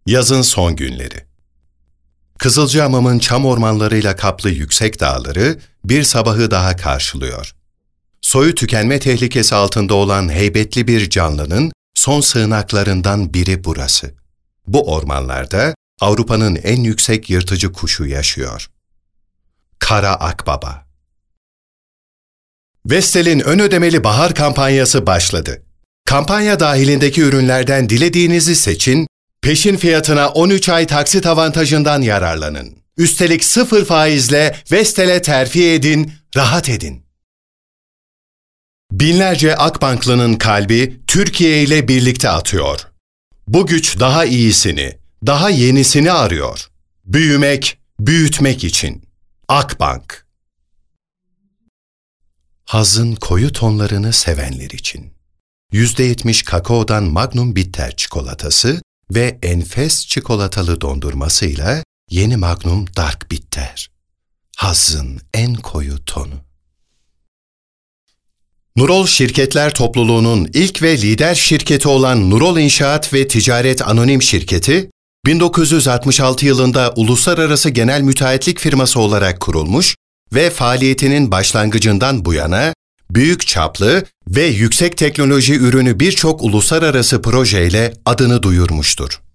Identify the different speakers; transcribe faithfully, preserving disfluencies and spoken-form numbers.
Speaker 1: Yazın son günleri. Kızılcahamam'ın çam ormanlarıyla kaplı yüksek dağları bir sabahı daha karşılıyor. Soyu tükenme tehlikesi altında olan heybetli bir canlının son sığınaklarından biri burası. Bu ormanlarda Avrupa'nın en yüksek yırtıcı kuşu yaşıyor. Kara akbaba. Vestel'in ön ödemeli bahar kampanyası başladı. Kampanya dahilindeki ürünlerden dilediğinizi seçin, peşin fiyatına on üç ay taksit avantajından yararlanın. Üstelik sıfır faizle Vestel'e terfi edin, rahat edin. Binlerce Akbanklı'nın kalbi Türkiye ile birlikte atıyor. Bu güç daha iyisini, daha yenisini arıyor. Büyümek, büyütmek için. Akbank. Hazın koyu tonlarını sevenler için. yüzde yetmiş kakaodan Magnum Bitter çikolatası ve enfes çikolatalı dondurmasıyla yeni Magnum Dark Bitter. Hazın en koyu tonu. Nurol Şirketler Topluluğu'nun ilk ve lider şirketi olan Nurol İnşaat ve Ticaret Anonim Şirketi, bin dokuz yüz altmış altı yılında uluslararası genel müteahhitlik firması olarak kurulmuş ve faaliyetinin başlangıcından bu yana büyük çaplı ve yüksek teknoloji ürünü birçok uluslararası projeyle adını duyurmuştur.